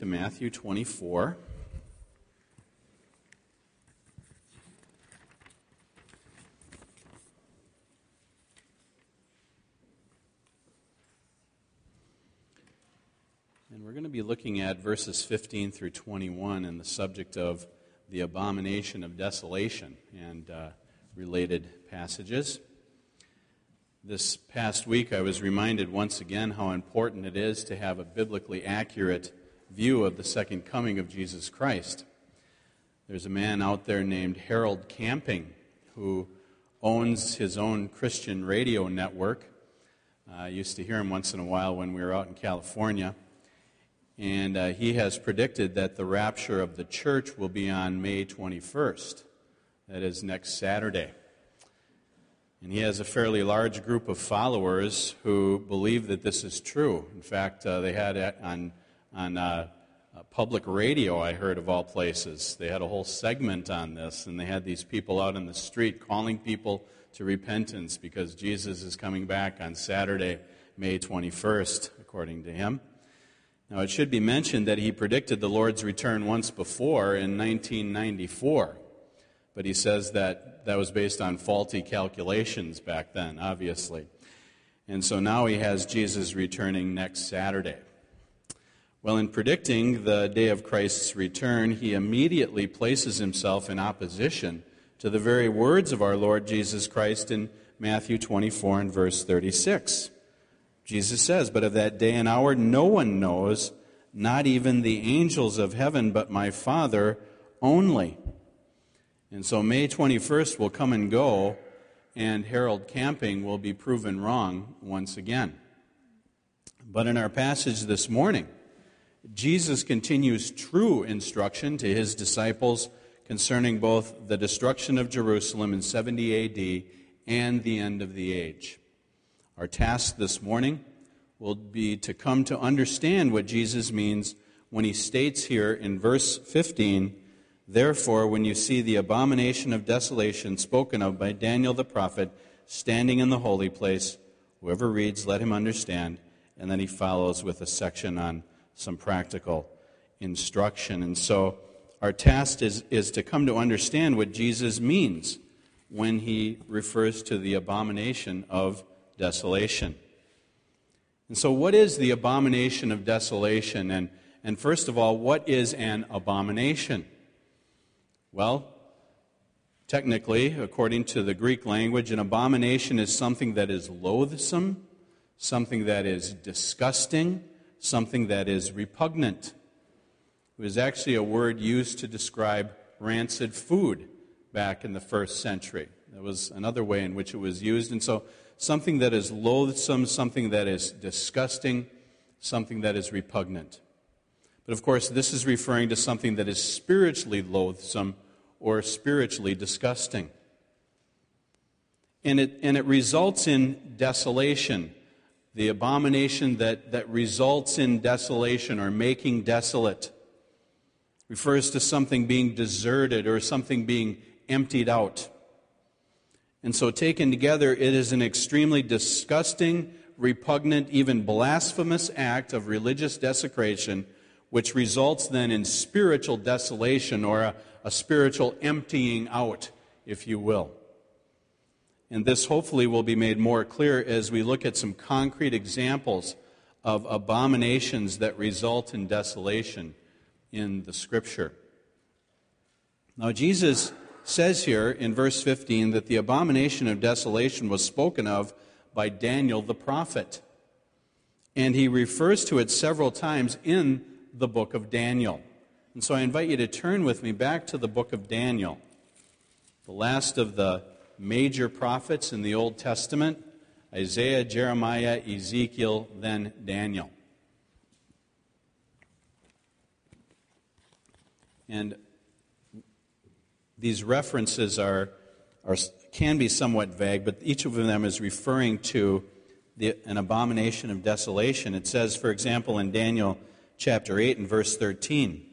To Matthew 24. And we're going to be looking at verses 15 through 21 and the subject of the abomination of desolation and related passages. This past week I was reminded once again how important it is to have a biblically accurate view of the second coming of Jesus Christ. There's a man out there named Harold Camping who owns his own Christian radio network. I used to hear him once in a while when we were out in California. And he has predicted that the rapture of the church will be on May 21st. That is next Saturday. And he has a fairly large group of followers who believe that this is true. In fact, they had it on public radio, I heard, of all places. They had a whole segment on this, and they had these people out in the street calling people to repentance because Jesus is coming back on Saturday, May 21st, according to him. Now, it should be mentioned that he predicted the Lord's return once before in 1994, but he says that was based on faulty calculations back then, obviously. And so now he has Jesus returning next Saturday. Well, in predicting the day of Christ's return, he immediately places himself in opposition to the very words of our Lord Jesus Christ in Matthew 24 and verse 36. Jesus says, "But of that day and hour no one knows, not even the angels of heaven, but my Father only." And so May 21st will come and go, and Harold Camping will be proven wrong once again. But in our passage this morning, Jesus continues true instruction to his disciples concerning both the destruction of Jerusalem in 70 A.D. and the end of the age. Our task this morning will be to come to understand what Jesus means when he states here in verse 15, "Therefore, when you see the abomination of desolation spoken of by Daniel the prophet standing in the holy place, whoever reads, let him understand." And then he follows with a section on some practical instruction. And so our task is to come to understand what Jesus means when he refers to the abomination of desolation. And so what is the abomination of desolation? And first of all, what is an abomination? Well, technically, according to the Greek language, an abomination is something that is loathsome, something that is disgusting, something that is repugnant. It was actually a word used to describe rancid food back in the first century. That was another way in which it was used. And so something that is loathsome, something that is disgusting, something that is repugnant. But of course, this is referring to something that is spiritually loathsome or spiritually disgusting. And it results in desolation. The abomination that results in desolation or making desolate refers to something being deserted or something being emptied out. And so taken together, it is an extremely disgusting, repugnant, even blasphemous act of religious desecration, which results then in spiritual desolation or a spiritual emptying out, if you will. And this hopefully will be made more clear as we look at some concrete examples of abominations that result in desolation in the Scripture. Now, Jesus says here in verse 15 that the abomination of desolation was spoken of by Daniel the prophet. And he refers to it several times in the book of Daniel. And so I invite you to turn with me back to the book of Daniel, the last of the major prophets in the Old Testament: Isaiah, Jeremiah, Ezekiel, then Daniel. And these references can be somewhat vague, but each of them is referring to an abomination of desolation. It says, for example, in Daniel chapter 8 and verse 13,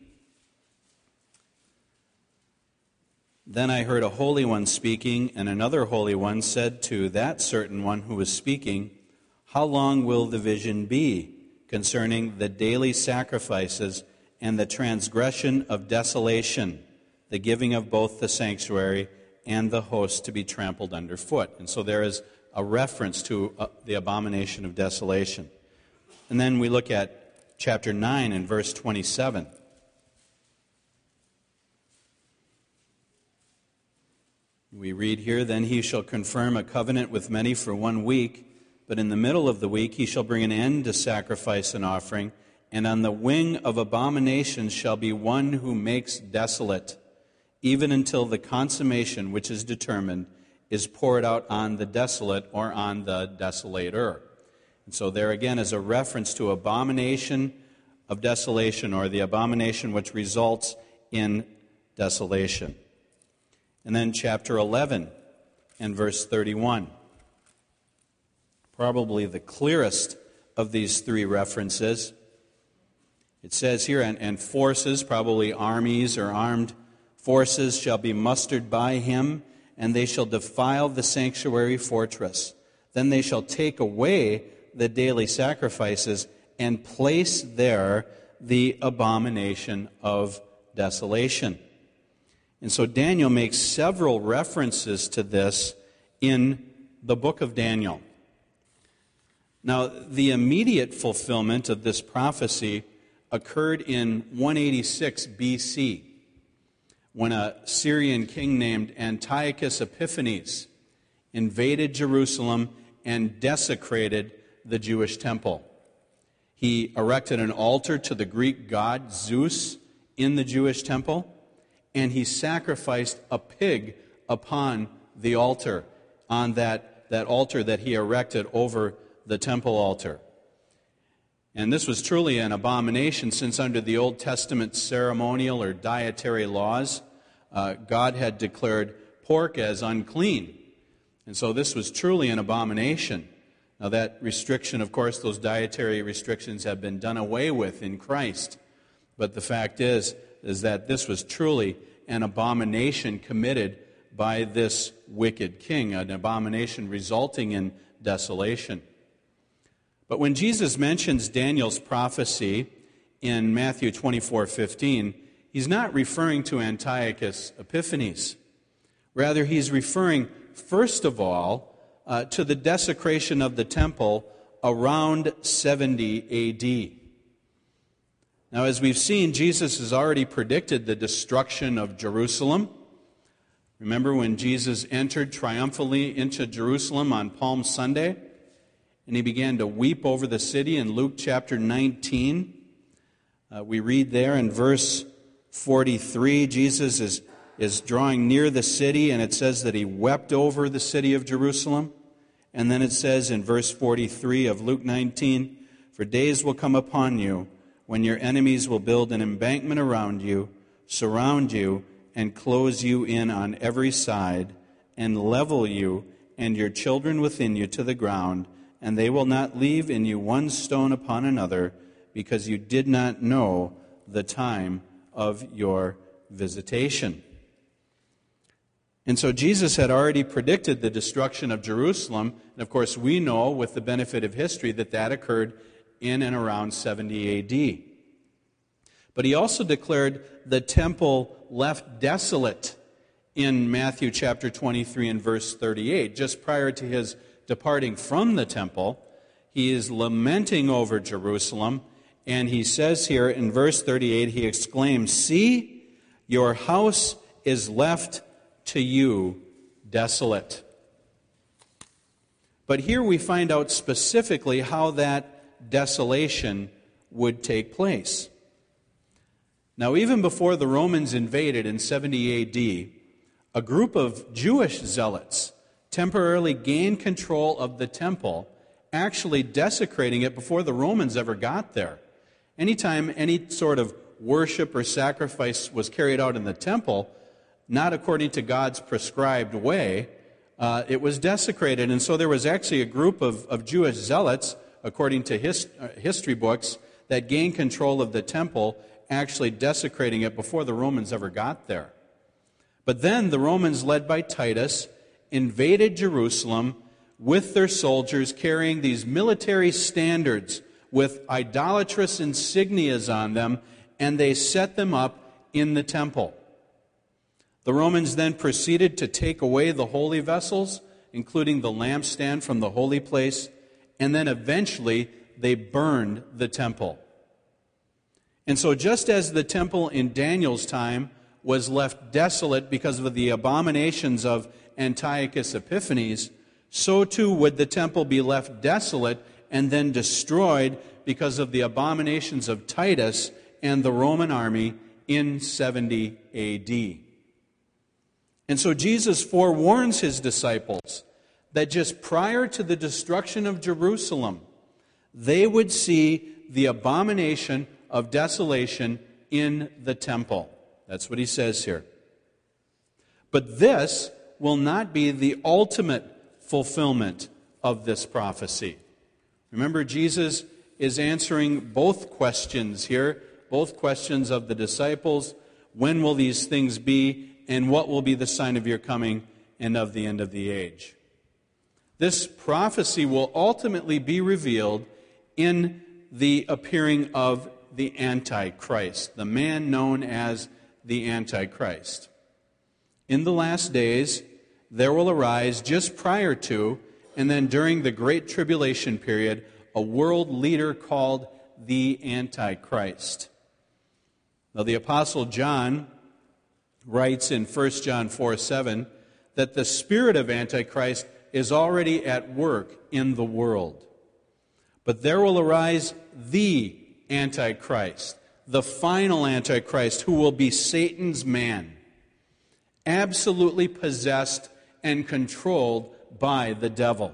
"Then I heard a holy one speaking, and another holy one said to that certain one who was speaking, 'How long will the vision be concerning the daily sacrifices and the transgression of desolation, the giving of both the sanctuary and the host to be trampled underfoot. And so there is a reference to the abomination of desolation. And then we look at chapter 9 and verse 27. We read here, "Then he shall confirm a covenant with many for 1 week, but in the middle of the week he shall bring an end to sacrifice and offering, and on the wing of abominations shall be one who makes desolate, even until the consummation which is determined is poured out on the desolate," or on the desolator. And so there again is a reference to abomination of desolation, or the abomination which results in desolation. And then chapter 11 and verse 31. Probably the clearest of these three references. It says here, and forces, probably armies or armed forces, shall be mustered by him, and they shall defile the sanctuary fortress. Then they shall take away the daily sacrifices and place there the abomination of desolation. And so Daniel makes several references to this in the book of Daniel. Now, the immediate fulfillment of this prophecy occurred in 186 BC, when a Syrian king named Antiochus Epiphanes invaded Jerusalem and desecrated the Jewish temple. He erected an altar to the Greek god Zeus in the Jewish temple, and he sacrificed a pig upon the altar, on that altar that he erected over the temple altar. And this was truly an abomination, since under the Old Testament ceremonial or dietary laws, God had declared pork as unclean. And so this was truly an abomination. Now that restriction, of course, those dietary restrictions have been done away with in Christ. But the fact is that this was truly an abomination committed by this wicked king, an abomination resulting in desolation. But when Jesus mentions Daniel's prophecy in Matthew 24:15, he's not referring to Antiochus Epiphanes. Rather, he's referring, first of all, to the desecration of the temple around 70 A.D. Now, as we've seen, Jesus has already predicted the destruction of Jerusalem. Remember when Jesus entered triumphantly into Jerusalem on Palm Sunday, and he began to weep over the city in Luke chapter 19. We read there in verse 43, Jesus is drawing near the city, and it says that he wept over the city of Jerusalem. And then it says in verse 43 of Luke 19, "For days will come upon you when your enemies will build an embankment around you, surround you, and close you in on every side, and level you and your children within you to the ground, and they will not leave in you one stone upon another, because you did not know the time of your visitation." And so Jesus had already predicted the destruction of Jerusalem, and of course we know with the benefit of history that occurred in and around 70 A.D. But he also declared the temple left desolate in Matthew chapter 23 and verse 38. Just prior to his departing from the temple, he is lamenting over Jerusalem, and he says here in verse 38, he exclaims, "See, your house is left to you desolate." But here we find out specifically how that desolation would take place. Now, even before the Romans invaded in 70 A.D., a group of Jewish zealots temporarily gained control of the temple, actually desecrating it before the Romans ever got there. Anytime any sort of worship or sacrifice was carried out in the temple, not according to God's prescribed way, it was desecrated. And so there was actually a group of Jewish zealots, according to history books, that gained control of the temple, actually desecrating it before the Romans ever got there. But then the Romans, led by Titus, invaded Jerusalem with their soldiers carrying these military standards with idolatrous insignias on them, and they set them up in the temple. The Romans then proceeded to take away the holy vessels, including the lampstand from the holy place, and then eventually they burned the temple. And so just as the temple in Daniel's time was left desolate because of the abominations of Antiochus Epiphanes, so too would the temple be left desolate and then destroyed because of the abominations of Titus and the Roman army in 70 A.D. And so Jesus forewarns his disciples that just prior to the destruction of Jerusalem, they would see the abomination of desolation in the temple. That's what he says here. But this will not be the ultimate fulfillment of this prophecy. Remember, Jesus is answering both questions here, both questions of the disciples. When will these things be, and what will be the sign of your coming and of the end of the age? This prophecy will ultimately be revealed in the appearing of the Antichrist, the man known as the Antichrist. In the last days, there will arise just prior to and then during the Great Tribulation period a world leader called the Antichrist. Now, the Apostle John writes in 1 John 4:7 that the spirit of Antichrist is already at work in the world. But there will arise the Antichrist, the final Antichrist, who will be Satan's man, absolutely possessed and controlled by the devil.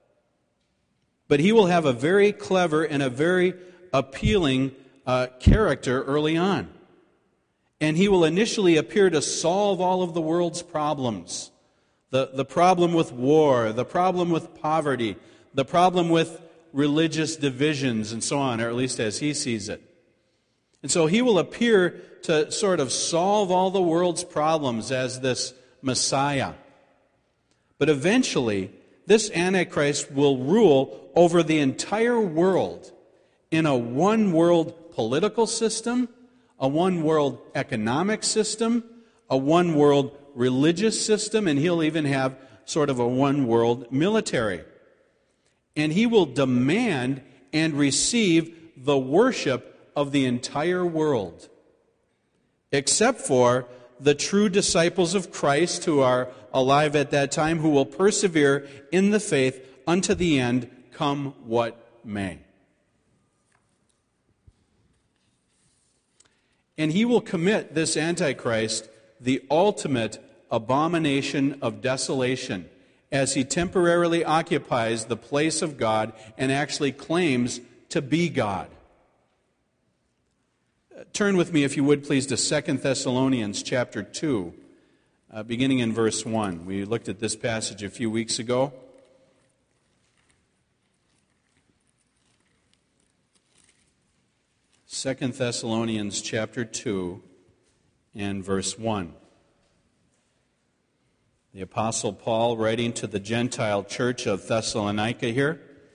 But he will have a very clever and a very appealing character early on. And he will initially appear to solve all of the world's problems. The problem with war, the problem with poverty, the problem with religious divisions, and so on, or at least as he sees it. And so he will appear to sort of solve all the world's problems as this Messiah. But eventually, this Antichrist will rule over the entire world in a one-world political system, a one-world economic system, a one-world religious system, and he'll even have sort of a one-world military. And he will demand and receive the worship of the entire world, except for the true disciples of Christ who are alive at that time, who will persevere in the faith unto the end, come what may. And he will commit, this Antichrist, the ultimate abomination of desolation, as he temporarily occupies the place of God and actually claims to be God. Turn with me, if you would please, to 2 Thessalonians chapter 2, beginning in verse 1. We looked at this passage a few weeks ago. Second Thessalonians chapter 2 and verse 1. The Apostle Paul writing to the Gentile church of Thessalonica here.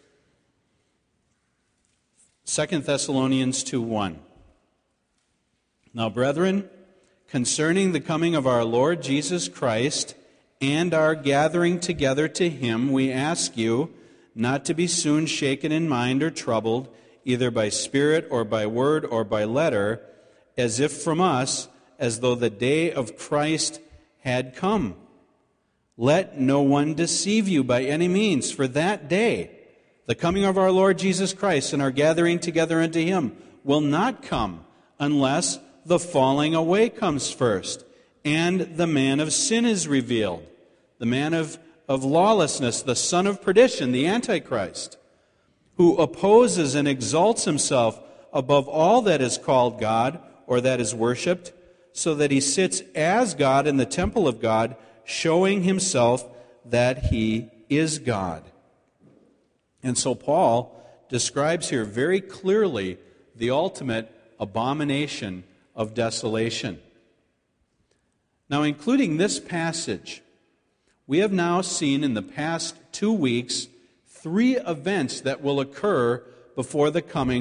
2 Thessalonians 2:1. Now, brethren, concerning the coming of our Lord Jesus Christ and our gathering together to him, we ask you not to be soon shaken in mind or troubled, either by spirit or by word or by letter, as if from us, as though the day of Christ had come. Let no one deceive you by any means, for that day, the coming of our Lord Jesus Christ and our gathering together unto him, will not come unless the falling away comes first, and the man of sin is revealed, the man of lawlessness, the son of perdition, the Antichrist, who opposes and exalts himself above all that is called God or that is worshipped, so that he sits as God in the temple of God, showing himself that he is God. And so Paul describes here very clearly the ultimate abomination of desolation. Now, including this passage, we have now seen in the past 2 weeks 3 events that will occur before the coming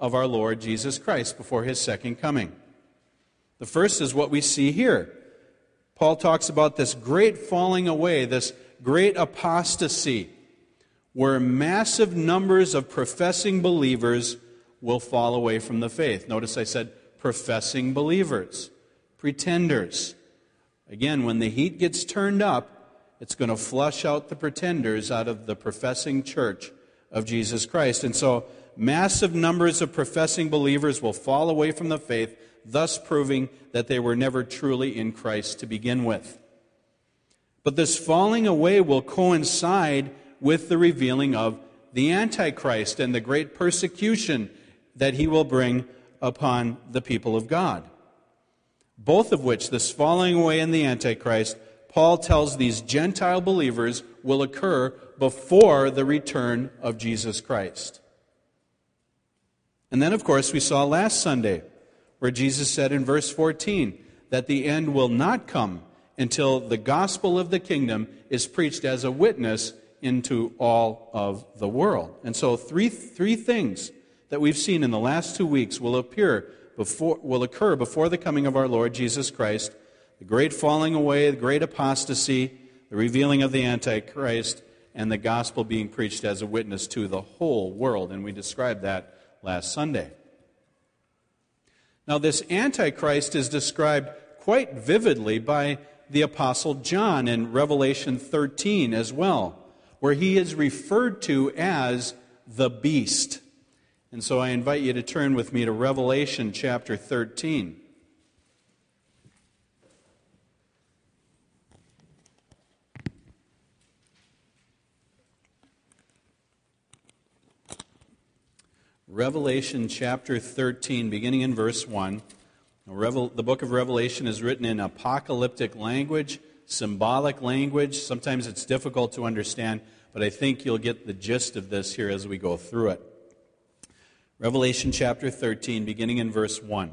of our Lord Jesus Christ, before his second coming. The first is what we see here. Paul talks about this great falling away, this great apostasy, where massive numbers of professing believers will fall away from the faith. Notice I said professing believers, pretenders. Again, when the heat gets turned up, it's going to flush out the pretenders out of the professing church of Jesus Christ. And so massive numbers of professing believers will fall away from the faith, thus proving that they were never truly in Christ to begin with. But this falling away will coincide with the revealing of the Antichrist and the great persecution that he will bring upon the people of God. Both of which, this falling away and the Antichrist, Paul tells these Gentile believers will occur before the return of Jesus Christ. And then, of course, we saw last Sunday where Jesus said in verse 14 that the end will not come until the gospel of the kingdom is preached as a witness into all of the world. And so three things that we've seen in the last 2 weeks will occur before the coming of our Lord Jesus Christ: the great falling away, the great apostasy, the revealing of the Antichrist, and the gospel being preached as a witness to the whole world. And we described that last Sunday. Now, this Antichrist is described quite vividly by the Apostle John in Revelation 13 as well, where he is referred to as the beast. And so I invite you to turn with me to Revelation chapter 13. Revelation chapter 13, beginning in verse 1. The book of Revelation is written in apocalyptic language, symbolic language. Sometimes it's difficult to understand, but I think you'll get the gist of this here as we go through it. Revelation chapter 13, beginning in verse 1.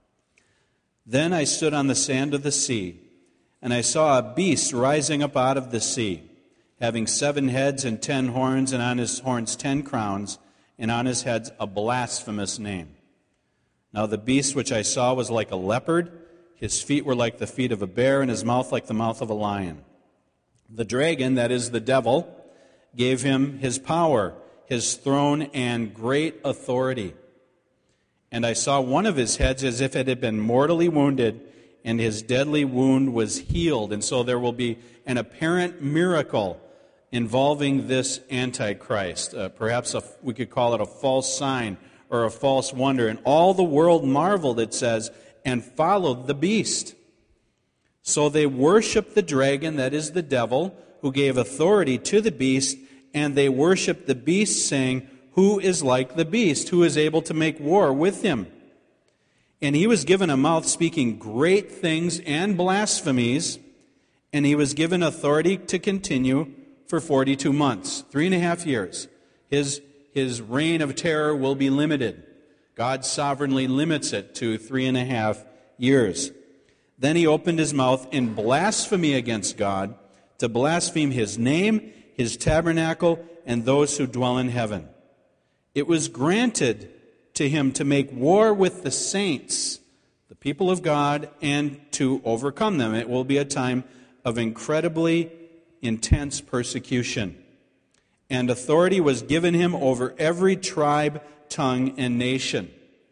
Then I stood on the sand of the sea, and I saw a beast rising up out of the sea, having 7 heads and 10 horns, and on his horns 10 crowns, and on his heads a blasphemous name. Now the beast which I saw was like a leopard, his feet were like the feet of a bear, and his mouth like the mouth of a lion. The dragon, that is the devil, gave him his power, his throne, and great authority. And I saw one of his heads as if it had been mortally wounded, and his deadly wound was healed. And so there will be an apparent miracle involving this Antichrist. Perhaps we could call it a false sign or a false wonder. And all the world marveled, it says, and followed the beast. So they worshiped the dragon, that is the devil, who gave authority to the beast, and they worshiped the beast, saying, "Who is like the beast? Who is able to make war with him?" And he was given a mouth speaking great things and blasphemies, and he was given authority to continue for 42 months, 3.5 years. His reign of terror will be limited. God sovereignly limits it to 3.5 years. Then he opened his mouth in blasphemy against God, to blaspheme his name, his tabernacle, and those who dwell in heaven. It was granted to him to make war with the saints, the people of God, and to overcome them. It will be a time of incredibly intense persecution. And authority was given him over every tribe, tongue, and nation.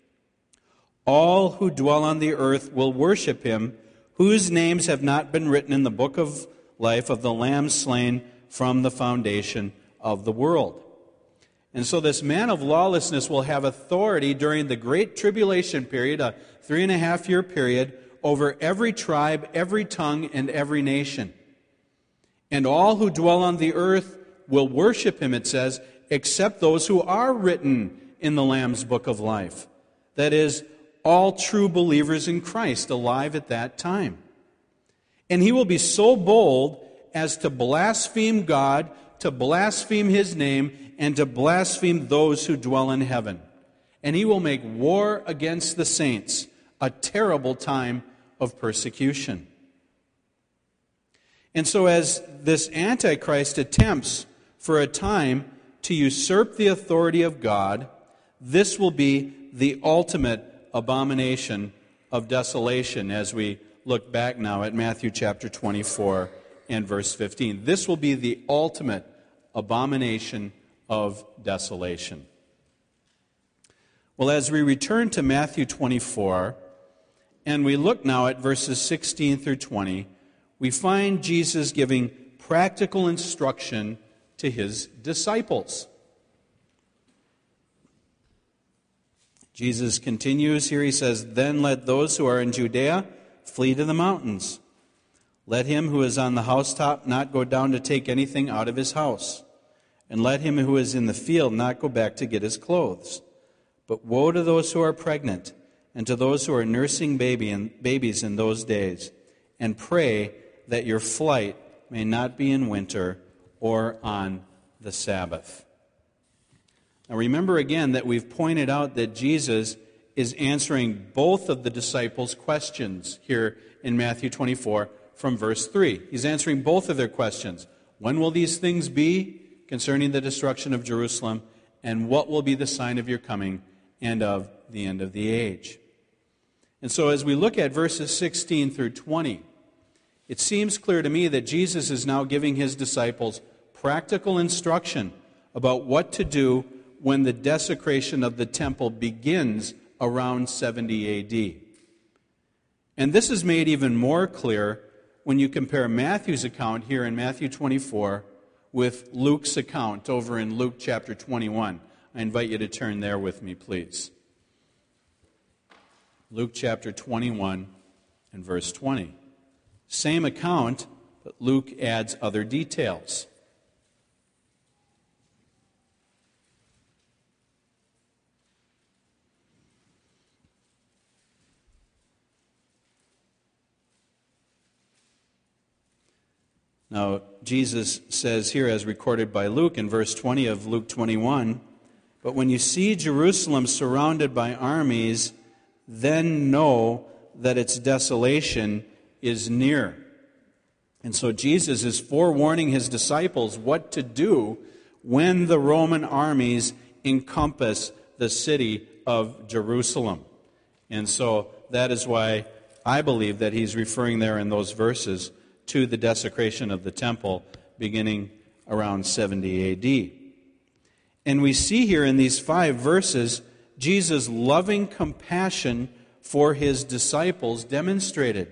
All who dwell on the earth will worship him, whose names have not been written in the book of life of the Lamb slain from the foundation of the world. And so this man of lawlessness will have authority during the great tribulation period, a 3.5-year period, over every tribe, every tongue, and every nation. And all who dwell on the earth will worship him, it says, except those who are written in the Lamb's book of life. That is, all true believers in Christ alive at that time. And he will be so bold as to blaspheme God, to blaspheme his name, and to blaspheme those who dwell in heaven. And he will make war against the saints, a terrible time of persecution. And so as this Antichrist attempts for a time to usurp the authority of God, this will be the ultimate abomination of desolation as we look back now at Matthew chapter 24 and verse 15. This will be the ultimate abomination of desolation. Well, as we return to Matthew 24, and we look now at verses 16 through 20, we find Jesus giving practical instruction to his disciples. Jesus continues here. He says, "Then let those who are in Judea flee to the mountains. Let him who is on the housetop not go down to take anything out of his house. And let him who is in the field not go back to get his clothes. But woe to those who are pregnant and to those who are nursing babies in those days. And pray that your flight may not be in winter or on the Sabbath." Now remember again that we've pointed out that Jesus is answering both of the disciples' questions here in Matthew 24 from verse 3. He's answering both of their questions. When will these things be concerning the destruction of Jerusalem? And what will be the sign of your coming and of the end of the age? And so as we look at verses 16 through 20, it seems clear to me that Jesus is now giving his disciples practical instruction about what to do when the desecration of the temple begins around 70 A.D. And this is made even more clear when you compare Matthew's account here in Matthew 24 with Luke's account over in Luke chapter 21. I invite you to turn there with me, please. Luke chapter 21 and verse 20. Same account, but Luke adds other details. Now, Jesus says here, as recorded by Luke in verse 20 of Luke 21, "But when you see Jerusalem surrounded by armies, then know that its desolation is near." And so Jesus is forewarning his disciples what to do when the Roman armies encompass the city of Jerusalem. And so that is why I believe that he's referring there in those verses to the desecration of the temple beginning around 70 A.D. And we see here in these 5 verses Jesus' loving compassion for his disciples demonstrated.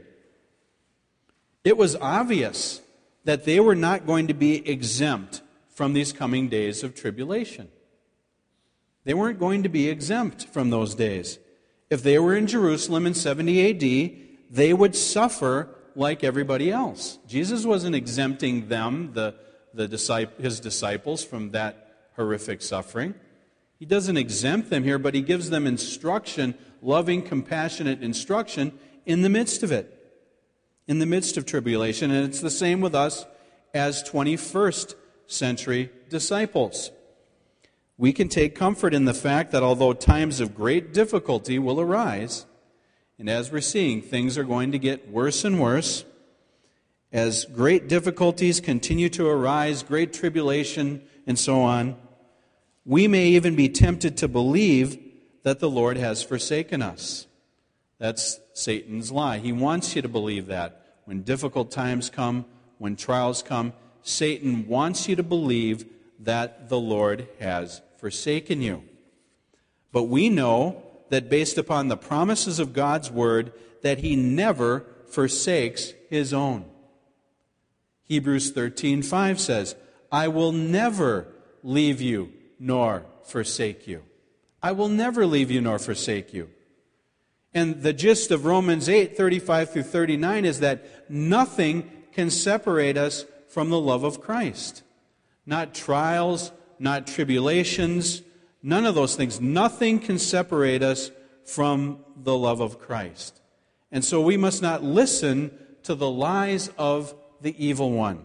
It was obvious that they were not going to be exempt from these coming days of tribulation. They weren't going to be exempt from those days. If they were in Jerusalem in 70 A.D., they would suffer like everybody else. Jesus wasn't exempting them, his disciples, from that horrific suffering. He doesn't exempt them here, but he gives them instruction, loving, compassionate instruction in the midst of it, in the midst of tribulation. And it's the same with us as 21st century disciples. We can take comfort in the fact that although times of great difficulty will arise, and as we're seeing, things are going to get worse and worse. As great difficulties continue to arise, great tribulation, and so on, we may even be tempted to believe that the Lord has forsaken us. That's Satan's lie. He wants you to believe that. When difficult times come, when trials come, Satan wants you to believe that the Lord has forsaken you. But we know that based upon the promises of God's Word, that he never forsakes his own. Hebrews 13:5 says, "I will never leave you nor forsake you." I will never leave you nor forsake you. And the gist of Romans 8:35 through 39 is that nothing can separate us from the love of Christ. Not trials, not tribulations, none of those things. Nothing can separate us from the love of Christ. And so we must not listen to the lies of the evil one.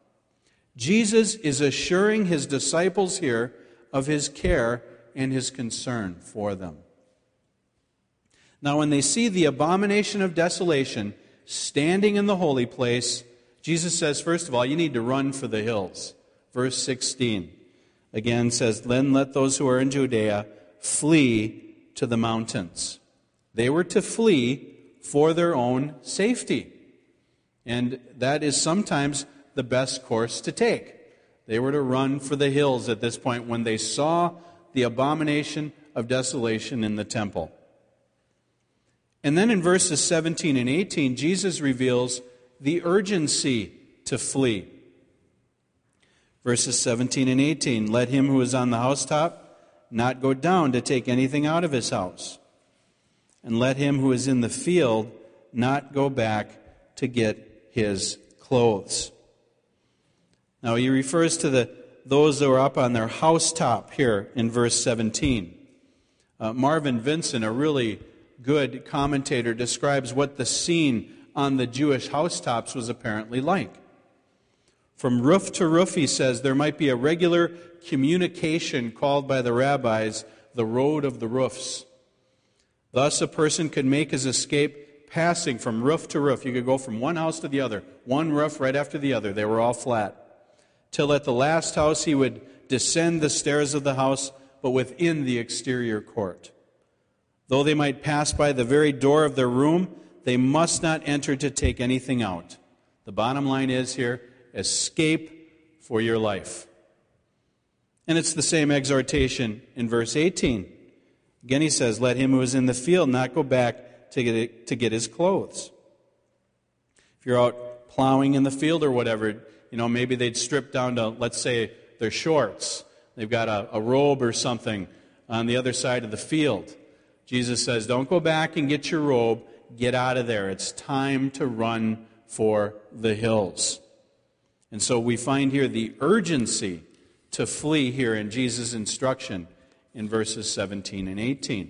Jesus is assuring his disciples here of his care and his concern for them. Now, when they see the abomination of desolation standing in the holy place, Jesus says, first of all, you need to run for the hills. Verse 16 again says, "Then let those who are in Judea flee to the mountains. They were to flee for their own safety. And that is sometimes the best course to take. They were to run for the hills at this point when they saw the abomination of desolation in the temple. And then in verses 17 and 18, Jesus reveals the urgency to flee. Verses 17 and 18, let him who is on the housetop not go down to take anything out of his house. And let him who is in the field not go back to get his clothes. Now he refers to those that were up on their housetop here in verse 17. Marvin Vincent, a really good commentator, describes what the scene on the Jewish housetops was apparently like. From roof to roof, he says, there might be a regular communication called by the rabbis the road of the roofs. Thus, a person could make his escape passing from roof to roof. You could go from one house to the other, one roof right after the other. They were all flat. Till at the last house he would descend the stairs of the house, but within the exterior court. Though they might pass by the very door of their room, they must not enter to take anything out. The bottom line is here, escape for your life. And it's the same exhortation in verse 18. Again he says, let him who is in the field not go back to get his clothes. If you're out plowing in the field or whatever, maybe they'd strip down to, let's say, their shorts. They've got a robe or something on the other side of the field. Jesus says, don't go back and get your robe. Get out of there. It's time to run for the hills. And so we find here the urgency to flee here in Jesus' instruction in verses 17 and 18.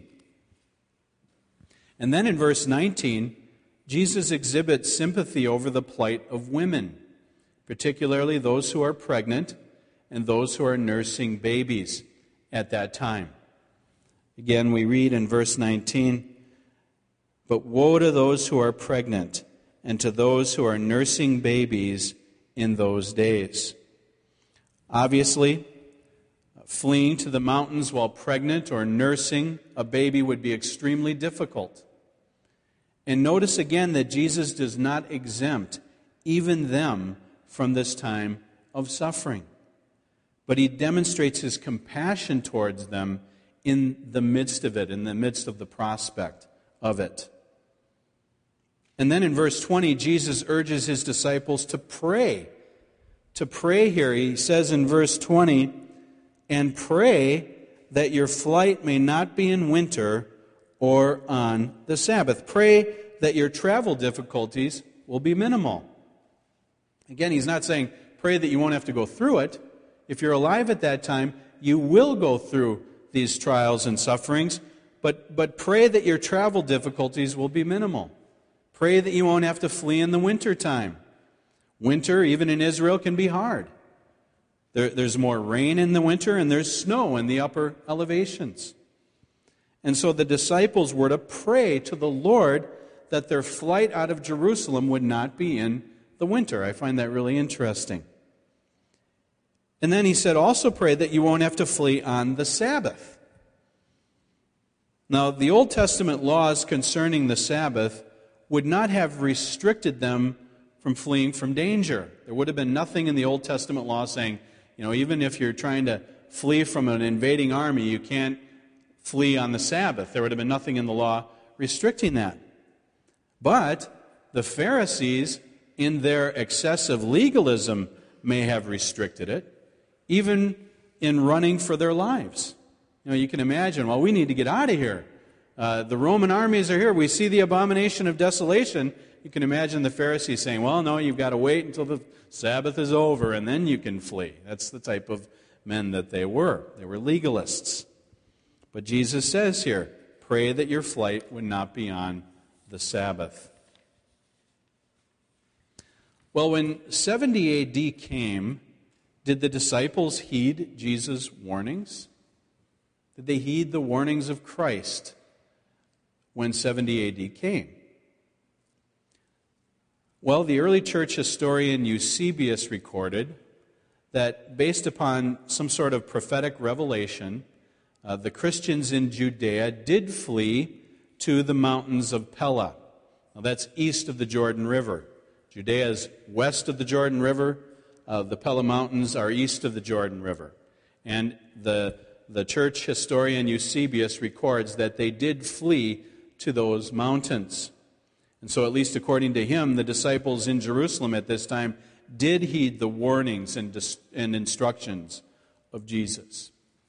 And then in verse 19, Jesus exhibits sympathy over the plight of women, particularly those who are pregnant and those who are nursing babies at that time. Again, we read in verse 19, but woe to those who are pregnant and to those who are nursing babies in those days. Obviously, fleeing to the mountains while pregnant or nursing a baby would be extremely difficult. And notice again that Jesus does not exempt even them from this time of suffering. But he demonstrates his compassion towards them in the midst of it, in the midst of the prospect of it. And then in verse 20, Jesus urges his disciples to pray. To pray here, he says in verse 20, and pray that your flight may not be in winter or on the Sabbath. Pray that your travel difficulties will be minimal. Again, he's not saying pray that you won't have to go through it. If you're alive at that time, you will go through these trials and sufferings, but pray that your travel difficulties will be minimal. Pray that you won't have to flee in the winter time. Winter, even in Israel, can be hard. There's more rain in the winter, and there's snow in the upper elevations. And so the disciples were to pray to the Lord that their flight out of Jerusalem would not be in the winter. I find that really interesting. And then he said, also pray that you won't have to flee on the Sabbath. Now, the Old Testament laws concerning the Sabbath would not have restricted them from fleeing from danger. There would have been nothing in the Old Testament law saying, even if you're trying to flee from an invading army, you can't flee on the Sabbath. There would have been nothing in the law restricting that. But the Pharisees, in their excessive legalism, may have restricted it, even in running for their lives. You can imagine, we need to get out of here. The Roman armies are here. We see the abomination of desolation. You can imagine the Pharisees saying, no, you've got to wait until the Sabbath is over, and then you can flee. That's the type of men that they were. They were legalists. But Jesus says here, pray that your flight would not be on the Sabbath. Well, when 70 A.D. came, did the disciples heed Jesus' warnings? Did they heed the warnings of Christ when 70 A.D. came? Well, the early church historian Eusebius recorded that based upon some sort of prophetic revelation, the Christians in Judea did flee to the mountains of Pella. Now that's east of the Jordan River. Judea is west of the Jordan River. The Pella Mountains are east of the Jordan River. And the church historian Eusebius records that they did flee to those mountains. And so, at least according to him, the disciples in Jerusalem at this time did heed the warnings and instructions of Jesus.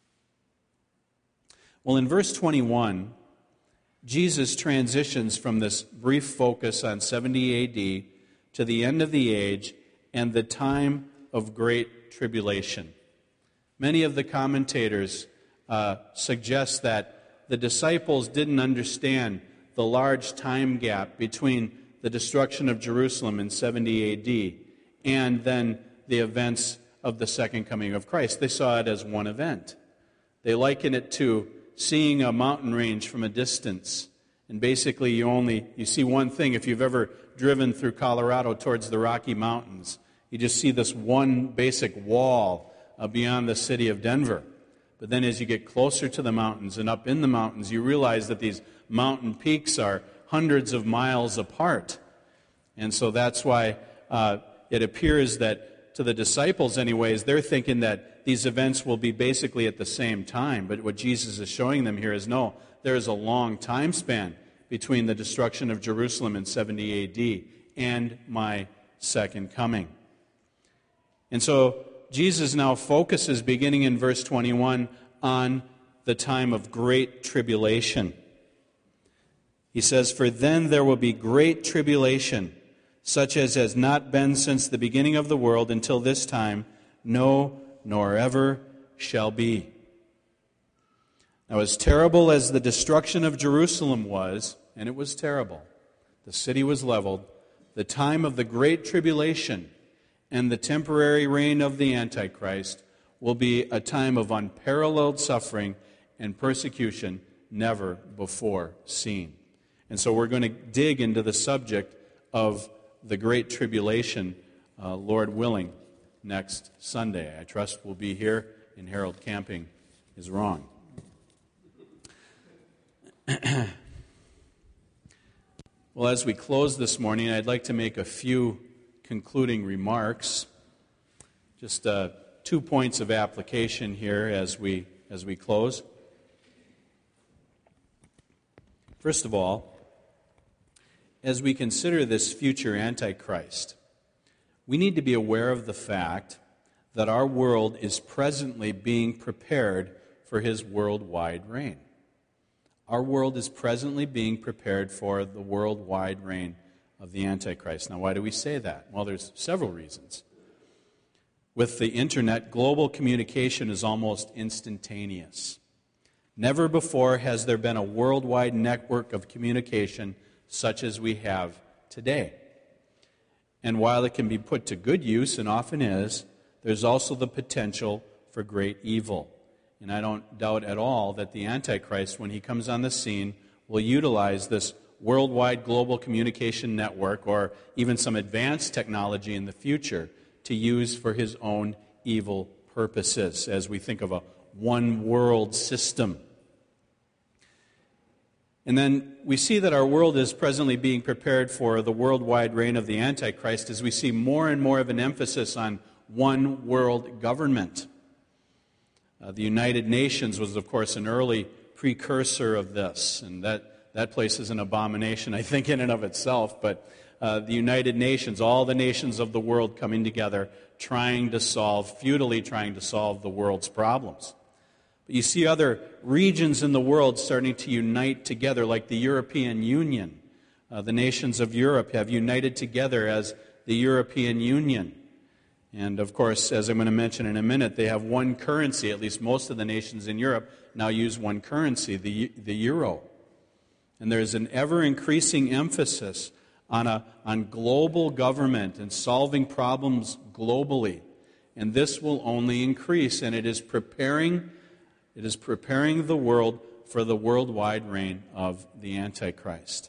Well, in verse 21, Jesus transitions from this brief focus on 70 A.D. to the end of the age and the time of great tribulation. Many of the commentators suggest that the disciples didn't understand the large time gap between the destruction of Jerusalem in 70 A.D. and then the events of the second coming of Christ. They saw it as one event. They liken it to seeing a mountain range from a distance. And basically you see one thing. If you've ever driven through Colorado towards the Rocky Mountains, you just see this one basic wall beyond the city of Denver. But then as you get closer to the mountains and up in the mountains, you realize that these mountain peaks are hundreds of miles apart. And so that's why it appears that to the disciples anyways, they're thinking that these events will be basically at the same time. But what Jesus is showing them here is no, there is a long time span between the destruction of Jerusalem in 70 A.D. and my second coming. And so Jesus now focuses, beginning in verse 21, on the time of great tribulation. He says, "For then there will be great tribulation, such as has not been since the beginning of the world until this time, no, nor ever shall be." Now, as terrible as the destruction of Jerusalem was, and it was terrible, the city was leveled, the time of the great tribulation and the temporary reign of the Antichrist will be a time of unparalleled suffering and persecution never before seen. And so we're going to dig into the subject of the Great Tribulation, Lord willing, next Sunday. I trust we'll be here, and Harold Camping is wrong. Well, as we close this morning, I'd like to make a few concluding remarks. Just 2 points of application here as we close. First of all, as we consider this future Antichrist, we need to be aware of the fact that our world is presently being prepared for his worldwide reign. Our world is presently being prepared for the worldwide reign of the Antichrist. Now, why do we say that? Well, there's several reasons. With the internet, global communication is almost instantaneous. Never before has there been a worldwide network of communication such as we have today. And while it can be put to good use, and often is, there's also the potential for great evil. And I don't doubt at all that the Antichrist, when he comes on the scene, will utilize this worldwide global communication network, or even some advanced technology in the future, to use for his own evil purposes, as we think of a one-world system. And then we see that our world is presently being prepared for the worldwide reign of the Antichrist as we see more and more of an emphasis on one world government. The United Nations was, of course, an early precursor of this, and that place is an abomination, I think, in and of itself. But the United Nations, all the nations of the world coming together, futilely trying to solve the world's problems. But you see other regions in the world starting to unite together, like the European Union. The nations of Europe have united together as the European Union. And of course, as I'm going to mention in a minute, they have one currency. At least most of the nations in Europe now use one currency, the euro. And there's an ever-increasing emphasis on global government and solving problems globally. And this will only increase, and it is preparing the world for the worldwide reign of the Antichrist.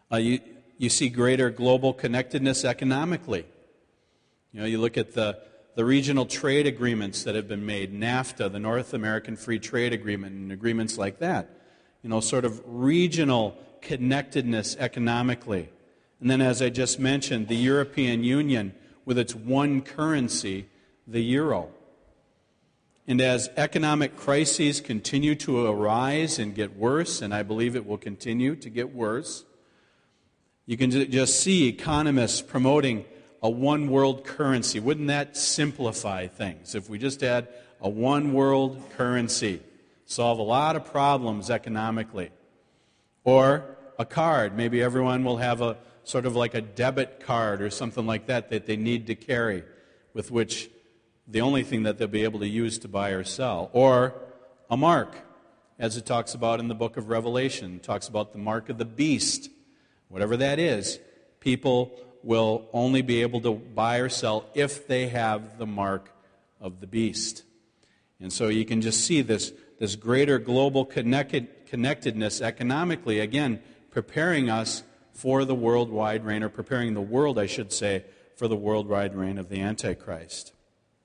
You see greater global connectedness economically. You look at the the regional trade agreements that have been made, NAFTA, the North American Free Trade Agreement, and agreements like that. Sort of regional connectedness economically. And then, as I just mentioned, the European Union with its one currency, the euro. And as economic crises continue to arise and get worse, and I believe it will continue to get worse, you can just see economists promoting a one world currency. Wouldn't that simplify things? If we just had a one world currency, solve a lot of problems economically. Or a card. Maybe everyone will have a sort of like a debit card or something like that they need to carry, with which the only thing that they'll be able to use to buy or sell. Or a mark, as it talks about in the book of Revelation. It talks about the mark of the beast. Whatever that is, people will only be able to buy or sell if they have the mark of the beast. And so you can just see this greater global connectedness economically, again, preparing us for the worldwide reign, or preparing the world, I should say, for the worldwide reign of the Antichrist.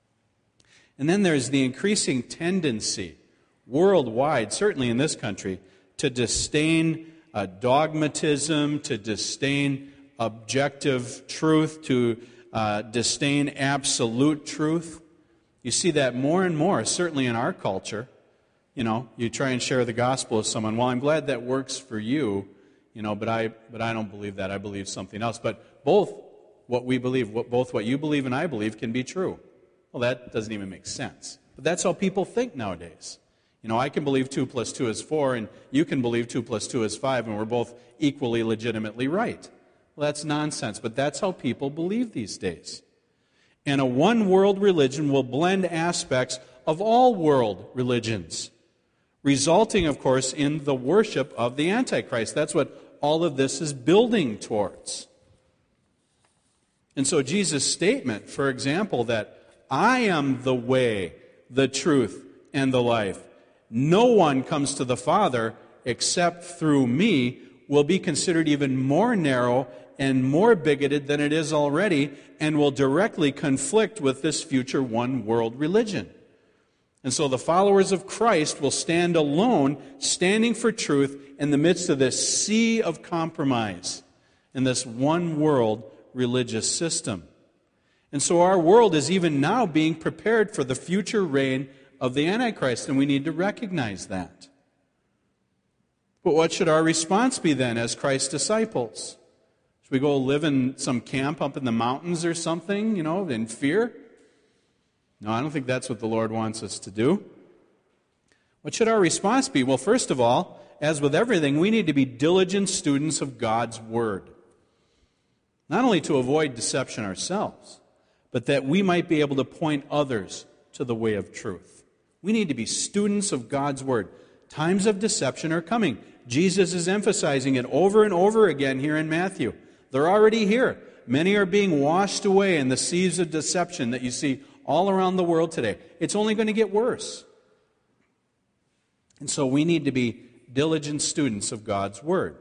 And then there's the increasing tendency worldwide, certainly in this country, to disdain dogmatism, to disdain objective truth, to disdain absolute truth. You see that more and more, certainly in our culture. You try and share the gospel with someone. Well, I'm glad that works for you, but I don't believe that. I believe something else. But both what we believe, both what you believe and I believe can be true. Well, that doesn't even make sense. But that's how people think nowadays. I can believe 2 + 2 is 4, and you can believe 2 + 2 is 5, and we're both equally legitimately right. Well, that's nonsense, but that's how people believe these days. And a one-world religion will blend aspects of all world religions, resulting, of course, in the worship of the Antichrist. That's what all of this is building towards. And so Jesus' statement, for example, that I am the way, the truth, and the life. No one comes to the Father except through me, will be considered even more narrow and more bigoted than it is already, and will directly conflict with this future one-world religion. And so the followers of Christ will stand alone, standing for truth in the midst of this sea of compromise in this one-world religious system. And so our world is even now being prepared for the future reign of the Antichrist, and we need to recognize that. But what should our response be then as Christ's disciples? Should we go live in some camp up in the mountains or something, in fear? No, I don't think that's what the Lord wants us to do. What should our response be? Well, first of all, as with everything, we need to be diligent students of God's Word. Not only to avoid deception ourselves, but that we might be able to point others to the way of truth. We need to be students of God's Word. Times of deception are coming. Jesus is emphasizing it over and over again here in Matthew. They're already here. Many are being washed away in the seas of deception that you see all around the world today. It's only going to get worse. And so we need to be diligent students of God's Word.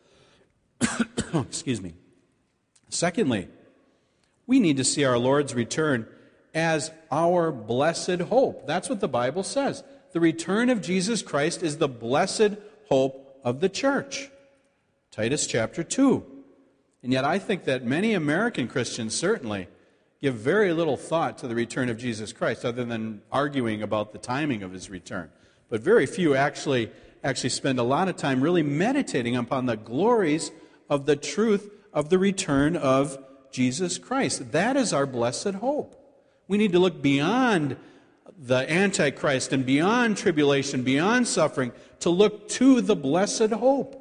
Excuse me. Secondly, we need to see our Lord's return as our blessed hope. That's what the Bible says. The return of Jesus Christ is the blessed hope of the church. Titus chapter 2. And yet I think that many American Christians certainly give very little thought to the return of Jesus Christ, other than arguing about the timing of his return. But very few actually spend a lot of time really meditating upon the glories of the truth of the return of Jesus Christ. That is our blessed hope. We need to look beyond the Antichrist and beyond tribulation, beyond suffering, to look to the blessed hope.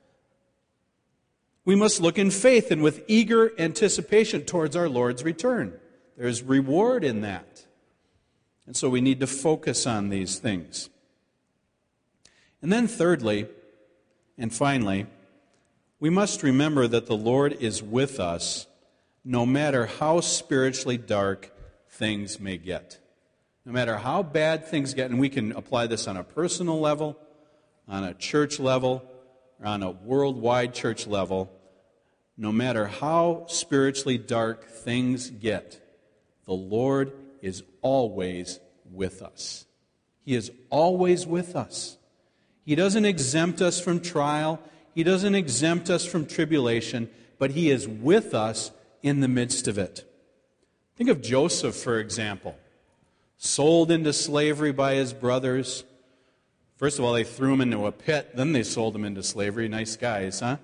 We must look in faith and with eager anticipation towards our Lord's return. There's reward in that. And so we need to focus on these things. And then thirdly, and finally, we must remember that the Lord is with us no matter how spiritually dark things may get. No matter how bad things get, and we can apply this on a personal level, on a church level, or on a worldwide church level, no matter how spiritually dark things get, the Lord is always with us. He is always with us. He doesn't exempt us from trial. He doesn't exempt us from tribulation, but He is with us in the midst of it. Think of Joseph, for example. Sold into slavery by his brothers. First of all, they threw him into a pit. Then they sold him into slavery. Nice guys, huh?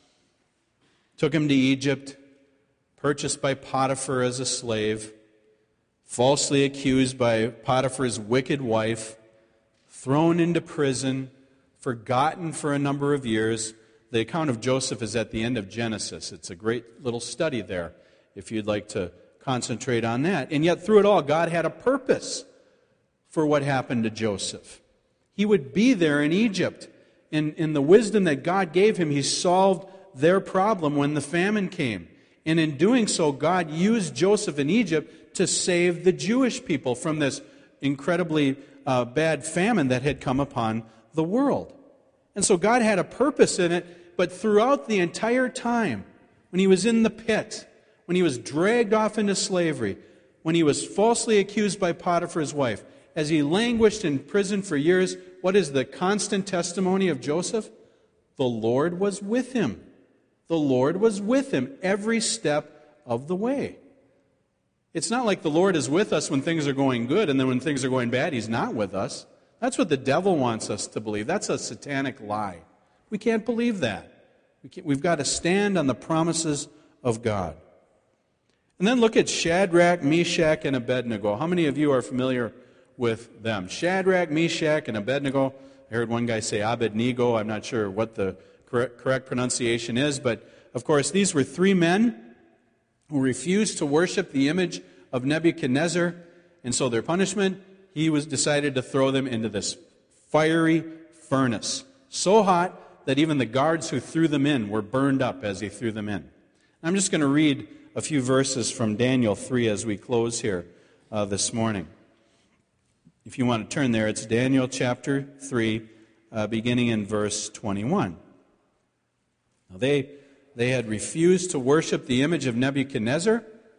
Took him to Egypt. Purchased by Potiphar as a slave. Falsely accused by Potiphar's wicked wife. Thrown into prison. Forgotten for a number of years. The account of Joseph is at the end of Genesis. It's a great little study there, if you'd like to concentrate on that. And yet through it all, God had a purpose for what happened to Joseph. He would be there in Egypt. In the wisdom that God gave him, he solved their problem when the famine came. And in doing so, God used Joseph in Egypt to save the Jewish people from this incredibly bad famine that had come upon the world. And so God had a purpose in it, but throughout the entire time, when he was in the pit, when he was dragged off into slavery, when he was falsely accused by Potiphar's wife, as he languished in prison for years, what is the constant testimony of Joseph? The Lord was with him. The Lord was with him every step of the way. It's not like the Lord is with us when things are going good, and then when things are going bad, He's not with us. That's what the devil wants us to believe. That's a satanic lie. We can't believe that. We've got to stand on the promises of God. And then look at Shadrach, Meshach, and Abednego. How many of you are familiar with them? Shadrach, Meshach, and Abednego. I heard one guy say Abednego. I'm not sure what the correct pronunciation is, but of course these were three men who refused to worship the image of Nebuchadnezzar, and so their punishment, he was decided to throw them into this fiery furnace, so hot that even the guards who threw them in were burned up as he threw them in. I'm just going to read a few verses from Daniel 3 as we close here this morning. If you want to turn there, it's Daniel chapter 3, beginning in verse 21. Now they had refused to worship the image of Nebuchadnezzar.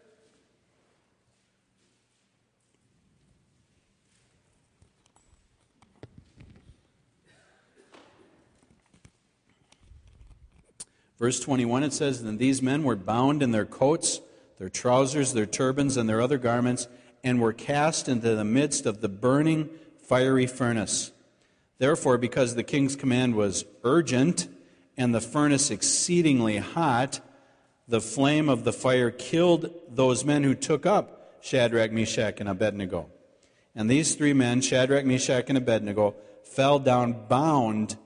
Verse 21, it says, "Then these men were bound in their coats, their trousers, their turbans, and their other garments, and were cast into the midst of the burning fiery furnace. Therefore, because the king's command was urgent, and the furnace exceedingly hot, the flame of the fire killed those men who took up Shadrach, Meshach, and Abednego. And these three men, Shadrach, Meshach, and Abednego, fell down bound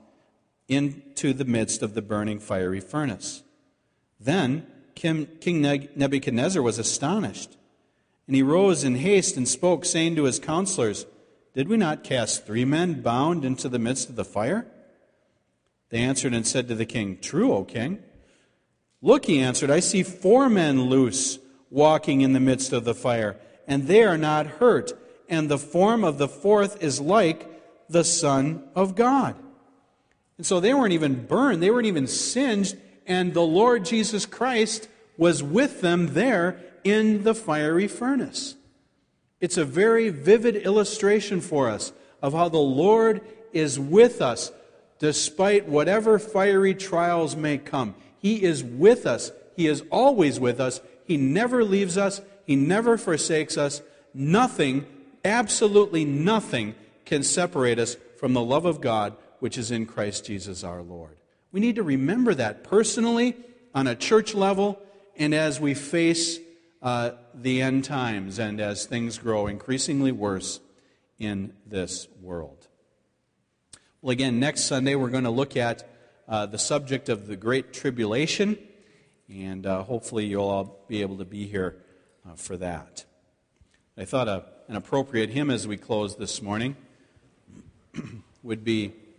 into the midst of the burning fiery furnace. Then King Nebuchadnezzar was astonished, and he rose in haste and spoke, saying to his counselors, 'Did we not cast three men bound into the midst of the fire?' They answered and said to the king, 'True, O king.' 'Look,' he answered, 'I see four men loose, walking in the midst of the fire, and they are not hurt, and the form of the fourth is like the Son of God.'" And so they weren't even burned, they weren't even singed, and the Lord Jesus Christ was with them there in the fiery furnace. It's a very vivid illustration for us of how the Lord is with us despite whatever fiery trials may come. He is with us. He is always with us. He never leaves us. He never forsakes us. Nothing, absolutely nothing, can separate us from the love of God which is in Christ Jesus our Lord. We need to remember that personally, on a church level, and as we face the end times and as things grow increasingly worse in this world. Well, again, next Sunday we're going to look at the subject of the Great Tribulation, and hopefully you'll all be able to be here for that. I thought an appropriate hymn as we close this morning would be